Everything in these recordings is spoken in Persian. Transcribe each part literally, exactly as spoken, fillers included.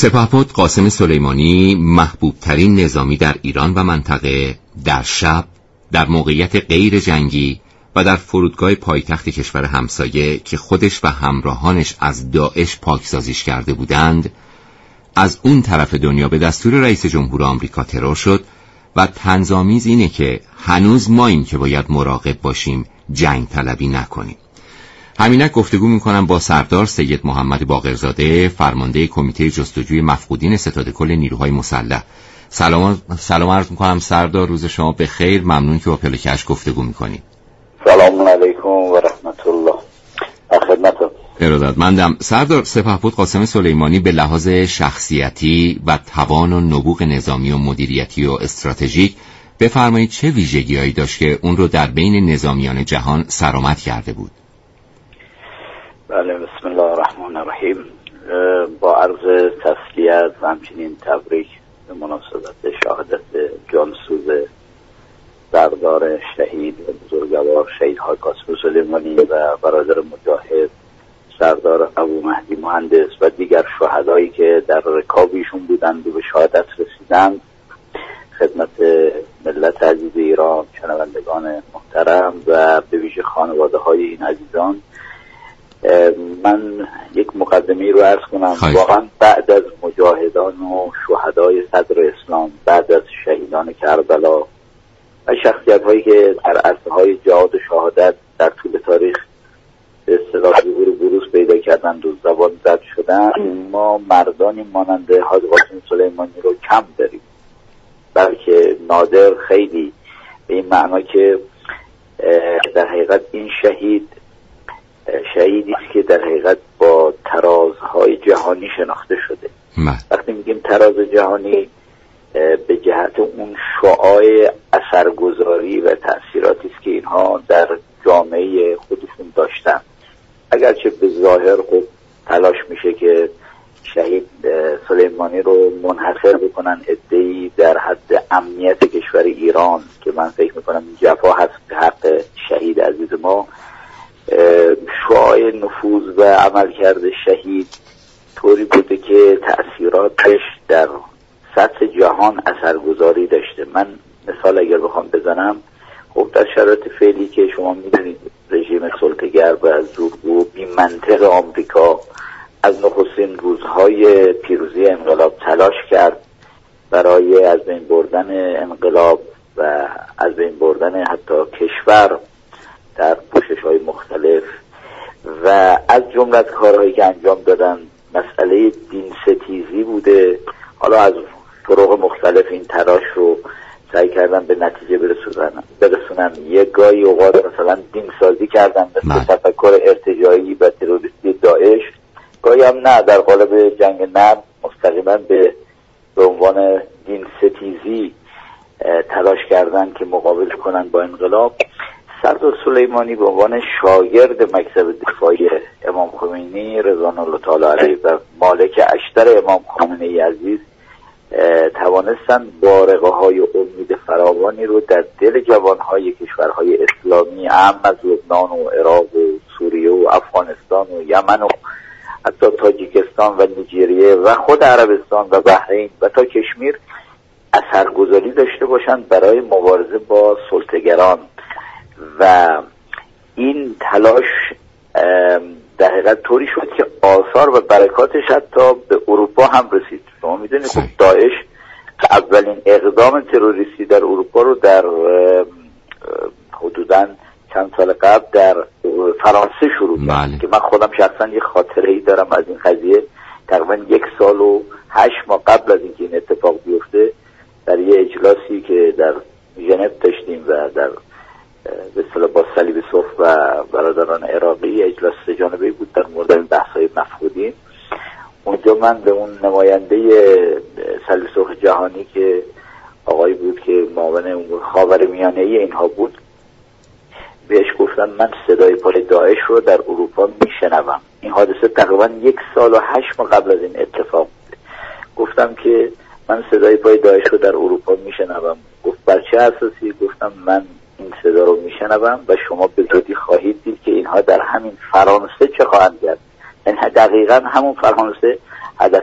سپهبد قاسم سلیمانی محبوب ترین نظامی در ایران و منطقه در شب، در موقعیت غیر جنگی و در فرودگاه پایتخت کشور همسایه که خودش و همراهانش از داعش پاکسازیش کرده بودند، از اون طرف دنیا به دستور رئیس جمهور آمریکا ترور شد و طنزآمیز اینه که هنوز ماییم که باید مراقب باشیم جنگ طلبی نکنیم. همینک گفتگو میکنم با سردار سید محمد باقرزاده، فرمانده کمیته جستجوی مفقودین ستاد کل نیروهای مسلح. سلام سلام عرض میکنم سردار، روز شما بخیر، ممنون که با پلکش گفتگو میکنید. سلام علیکم و رحمت الله. خدمتتون. ارادتمندم. سردار، سپهبد قاسم سلیمانی به لحاظ شخصیتی و توان و نبوغ نظامی و مدیریتی و استراتژیک بفرمایید چه ویژگی‌هایی داشت که اون رو در بین نظامیان جهان سرآمد کرده بود؟ بله، بسم الله الرحمن الرحیم. با عرض تسلیت و همچنین تبریک به مناسبت شهادت جانسوز سردار شهید و بزرگوار شهید حاج قاسم سلیمانی و برادر مجاهد سردار ابو مهدی مهندس و دیگر شهدایی که در رکاب ایشون بودند و به شهادت رسیدند، خدمت ملت عزیز ایران، شنوندگان محترم و به ویژه خانواده های این عزیزان، من یک مقدمه رو عرض کنم. واقعا بعد از مجاهدان و شهدای صدر اسلام، بعد از شهیدان کربلا و شخصیت هایی که در عرصه های جهاد و شهادت در طول تاریخ به اصطلاح ظهور و بروز پیدا کردند و زبان زد شدن، ما مردانی مانند حاج قاسم سلیمانی رو کم داریم، بلکه نادر، خیلی به این معنا که در حقیقت این شهید شهیدی است که در حقیقت با ترازهای جهانی شناخته شده. مه. وقتی میگیم تراز جهانی به جهت اون شعاع اثرگذاری و تأثیراتی است که اینها در جامعه خودشون داشتن، اگرچه به ظاهر خب تلاش میشه که شهید سلیمانی رو منحصر بکنن عده‌ای در حد امنیت کشور ایران، که من فکر میکنم این جفا هست به حق شهید عزیز ما. شعاع نفوذ و عملکرد شهید طوری بوده که تأثیراتش در سطح جهان اثرگذاری داشته. من مثال اگر بخوام بزنم، خب در شرایط فعلی که شما میدونید رژیم سلطه‌گر و زورگو بی منطق آمریکا از نخستین روزهای پیروزی انقلاب تلاش کرد برای از بین بردن انقلاب و از بین بردن حتی کشور در پوشش‌های مختلف، و از جمله کارهایی که انجام دادن مسئله دین ستیزی بوده. حالا از طرق مختلف این تلاش رو سعی کردن به نتیجه برسونن برسونن یک گاهی اوقات مثلا دین سازی کردن مثل تفکر ارتجاعی و تروریستی داعش، گاهی هم نه، در قالب جنگ نرم مستقیما به به عنوان دین ستیزی تلاش کردن که مقابله کنن با انقلاب. سردار سلیمانی به عنوان شاگرد مکتب دفاعی امام خمینی رضوان الله تعالی علیه و مالک اشتر امام خمینی عزیز توانستند بارقه های امید فراوانی رو در دل جوانهای کشورهای اسلامی اهم از لبنان و عراق و سوریه و افغانستان و یمن و حتی تاجیکستان و نیجریه و خود عربستان و بحرین و تا کشمیر اثرگذاری داشته باشند برای مبارزه با سلطه‌گران. و این تلاش در حقیقت طوری شد که آثار و برکاتش حتی به اروپا هم رسید. شما میدونید خب داعش اولین اقدام تروریستی در اروپا رو در حدوداً چند سال قبل در فرانسه شروع کرد که من خودم شخصا یه خاطره‌ای دارم از این قضیه. تقریبا یک سال و هشت ماه قبل از اینکه این اتفاق بیفته، در یه اجلاسی که در ژنو داشتیم و در به اصطلاح با صلیب صف و برادران عراقی، اجلاس سه جانبه‌ای بود در مورد این بحث‌های مفقودین، اونجا من به اون نماینده صلیب صف جهانی که آقایی بود که معاون امور خاورمیانه‌ای اینها بود، بهش گفتم من صدای پای داعش رو در اروپا میشنوم. این حادثه تقریبا یک سال و هشت ماه قبل از این اتفاق بود. گفتم که من صدای پای داعش رو در اروپا میشنوم. گفت بر چه اساسی؟ گفتم من این صدا رو میشنوم و شما به زودی خواهید دید که اینها در همین فرانسه چه خواهند کرد. یعنی دقیقا همون فرانسه هدفگیری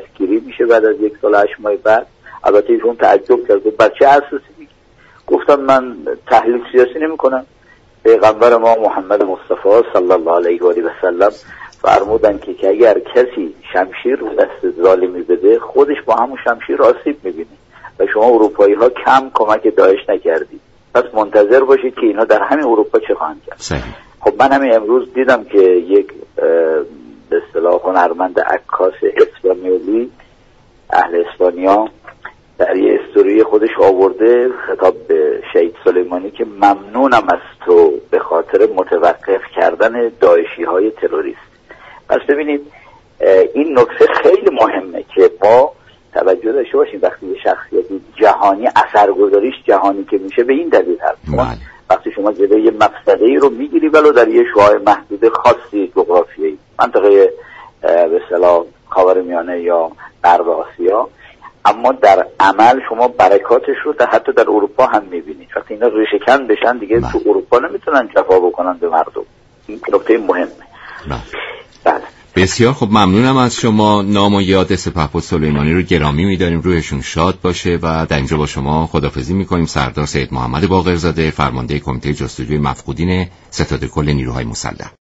میشه بعد از یک سال هشت ماه بعد؟ البته ایشون تعجب کرد، بر چه اساسی میگی؟ گفتم من تحلیل سیاسی نمی کنم. پیغمبر ما محمد مصطفی صلی الله علیه و آله و سلم فرمودن که, که اگر کسی شمشیر رو دست ظالمی بده خودش با همون شمشیر آسیب میبینه و شما اروپایی ها کم کمک داعش نکردید، پس منتظر باشید که اینا در همین اروپا چه خواهند کرد. صحیح. خب من همین امروز دیدم که یک به اصطلاح هنرمند عکاس اسپانیولی اهل اسپانیا در یه استوری خودش آورده خطاب به شهید سلیمانی که ممنونم از تو به خاطر متوقف کردن داعشی های تروریست. پس ببینید این نکته خیلی مهمه که ما توجه داشته باشیم وقتی یه شخصیتی جهانی اثرگذاریش جهانی که میشه به این دلیل هست. وقتی شما جلوی یه مفسده‌ای رو میگیری ولو در یه شعاع محدود خاصی جغرافیایی، منطقه به اصطلاح خاورمیانه یا غرب آسیا، اما در عمل شما برکاتش رو در حتی در اروپا هم میبینید. وقتی اینا ریشه‌کن بشن دیگه تو اروپا نمیتونن جفا بکنن به مردم. این نکته مهمه. بله. بسیار خب، ممنونم از شما. نام و یاد سپهبد سلیمانی رو گرامی می‌داریم، روحشون شاد باشه و در اینجا با شما خداحافظی می‌کنیم. سردار سید محمد باقرزاده، فرمانده کمیته جستجوی مفقودین ستاد کل نیروهای مسلح.